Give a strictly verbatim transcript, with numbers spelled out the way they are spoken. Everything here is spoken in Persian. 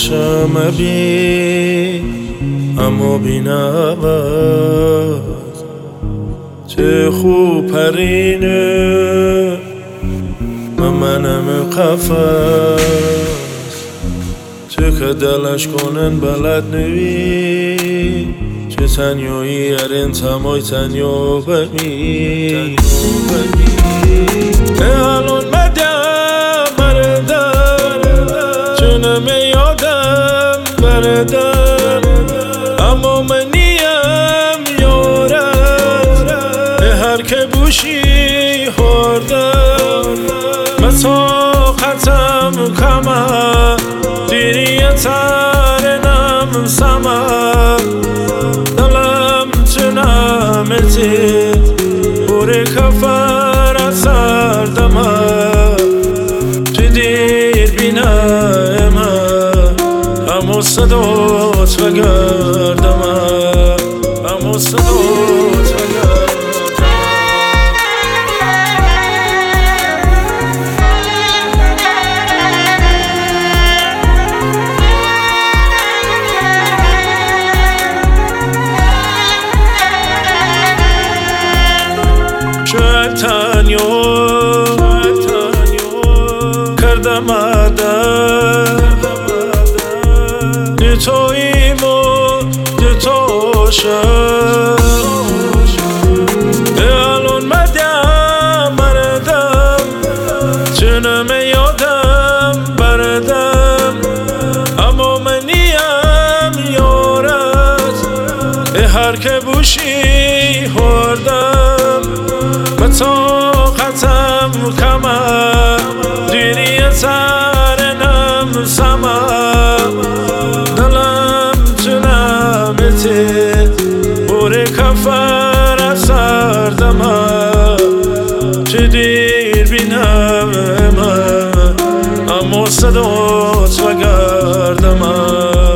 باشم بی اما بی نبود چه خوب پرینه من منم قفص چه که دلش کنن بلد نوی چه تنیایی ارین تمای تنیا بمی الان مدم مردم چه نمی یادم بردم اما منیم یارم به هر که بوشی خوردم مساقتم کمه دیری ترنم سمه دلم چنمتی بوری کفر از سردمه چه دیر بینمه همو صدات بگردمه همو صدات بگردمه شاید تنیا کردم عدم دی توییم و دی توشم الان مدم مردم چه نمی یادم بردم اما منیم یارت به هر که بوشی خوردم طاقتم کمه دیری ترنم سمه دلم چنمتی بوری کفر از سردمه چه دیر بینمه اما صدات بگردمه